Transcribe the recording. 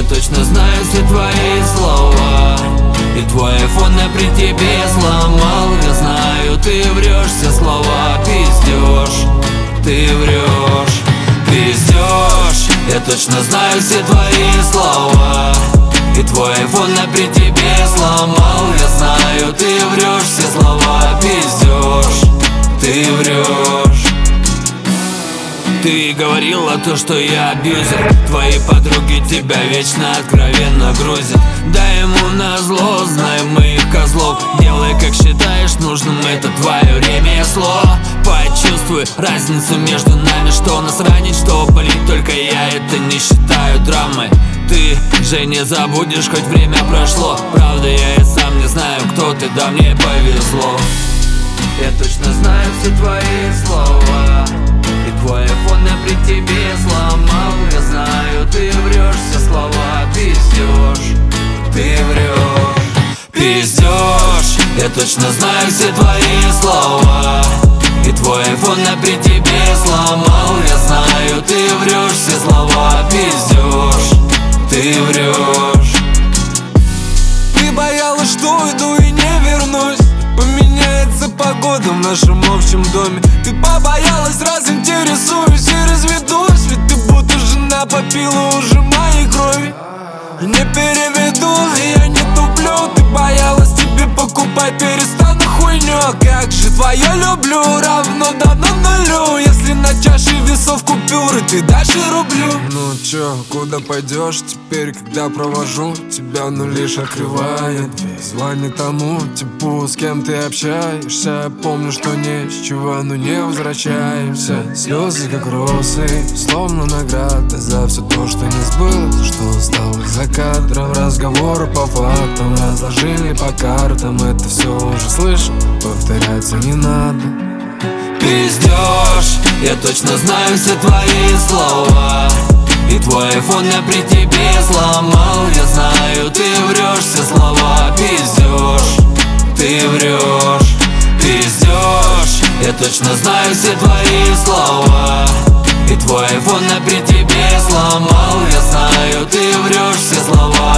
точно знаю все твои слова, и твой айфон я при тебе сломал. Я знаю, ты врешь, все слова пиздешь. Ты врешь, пиздешь. Я точно знаю все твои слова, и твой айфон я при тебе сломал. Я знаю, ты врешь, все слова пиздешь. Ты врешь. Ты говорила то, что я абьюзер. Твои подруги тебя вечно откровенно грузят. Дай ему назло, знаем мы их козлов. Делай как считаешь нужным, это твое ремесло. Почувствуй разницу между нами, что нас ранит, что болит только я. Это не считаю драмой. Ты же не забудешь, хоть время прошло. Правда, я и сам не знаю, кто ты, да мне повезло. Я точно знаю все твои слова, и твой айфон я при тебе сломал. Я знаю, ты врешь, все слова пиздешь. Ты врешь, пиздешь. Я точно знаю все твои слова, и твой айфон я при тебе сломал. Я знаю, ты врешь, все слова пиздешь. Ты врешь. Ты боялась, что уйду и не вернусь, поменяется погода в нашем общем доме. Ты побоялась, раз интересуюсь и разведусь, ведь ты будто жена попила уже моей крови. Не переведу, я не туплю. Ты боялась, тебе покупать перестану хуйню. А как же твое люблю равно давно нулю. Если на чаше весов купюры, ты дашь и рублю. Ну чё, куда пойдешь теперь, когда провожу тебя, ну лишь открывает дверь. Звони тому типу, с кем ты общаешься. Помню, что не с чего, но не возвращаемся. Слезы как росы, словно награда за все то, что не сбылось, что осталось за кадром. Разговоры по фактам разложили по картам. Это все уже слышал, повторяться не надо. Пиздешь. Я точно знаю все твои слова, и твой айфон я при тебе сломал. Я знаю, ты врешь, все слова пиздешь. Ты врешь, пиздешь. Я точно знаю все твои слова, и твой айфон я при тебе сломал. Я знаю, ты врешь, все слова